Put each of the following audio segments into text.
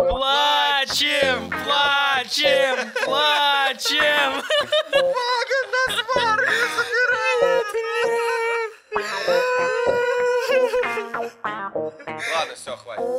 Плачем, плачем, плачем. Бога на сварку собирает. Ладно, все,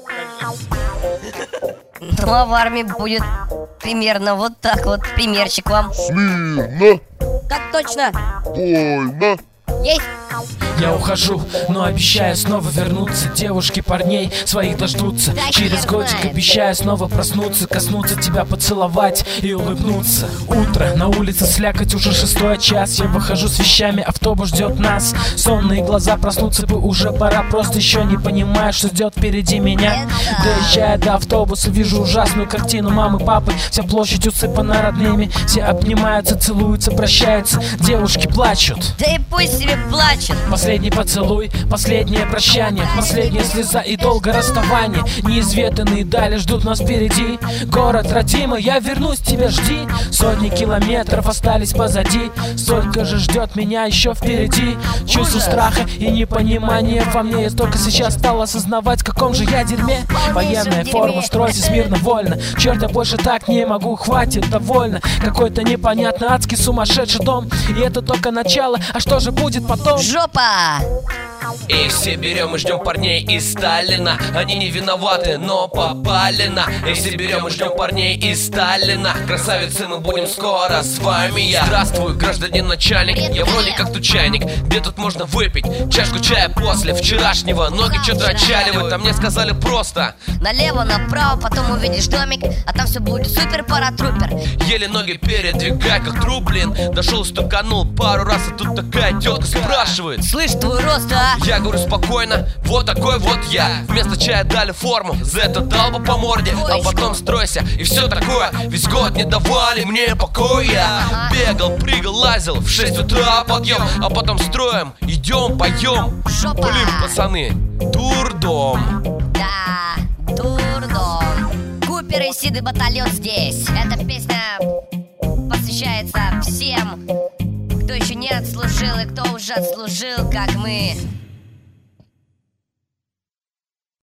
хватит. Ну а в армии будет примерно вот так вот. Примерчик вам. Смирно, Так точно. больно. Есть. Я ухожу, но обещаю снова вернуться. Девушки, парней своих дождутся. Да Через хер годик знает. обещаю снова проснуться, коснуться тебя, поцеловать и улыбнуться. Утро, на улице слякоть, уже 6 час. Я выхожу с вещами, автобус ждет нас. Сонные глаза, проснуться бы уже пора. Просто еще не понимаю, что ждет впереди меня. Доезжая до автобуса, вижу ужасную картину мамы, папы. Вся площадь усыпана родными. Все обнимаются, целуются, прощаются. Девушки плачут. Да и пусть себе плачет. Последний поцелуй, последнее прощание, последняя слеза и долгое расставание. Неизведанные дали ждут нас впереди. Город родимый, я вернусь, тебя жди. Сотни километров остались позади. Столько же ждет меня еще впереди. Чувство страха и непонимания во мне. Я только сейчас стал осознавать, в каком же я дерьме. Военная форма, стройся смирно, вольно. Черт, я больше так не могу, хватит, довольно. Какой-то непонятный адский сумасшедший дом. И это только начало, а что же будет потом? Жопа! И все берем и ждем парней из Сталина. Они не виноваты, но попали на. И все берем и ждем парней из Сталина. Красавицы, мы будем скоро с вами я. Здравствуй, гражданин начальник. Я вроде как тут чайник. Где тут можно выпить чашку чая после вчерашнего? Ноги что-то отчаливают, а мне сказали просто: Налево, направо, потом увидишь домик, а там все будет супер паратрупер. еле ноги передвигай, как труп, блин. Дошел, стуканул пару раз, а тут такая тетка спрашивает: Слышь, твой рост, а? Я говорю спокойно, вот такой вот я. Вместо чая дали форму, за это дал бы по морде. А потом стройся и все такое. Весь год не давали мне покоя. Бегал, прыгал, лазил, в 6 утра подъем. А потом строим, идем, поем. Жопа! Блин, пацаны, дурдом. Да, дурдом. Купер и Сиды батальон здесь. Эта песня посвящается всем, кто еще не отслужил и кто уже отслужил, как мы.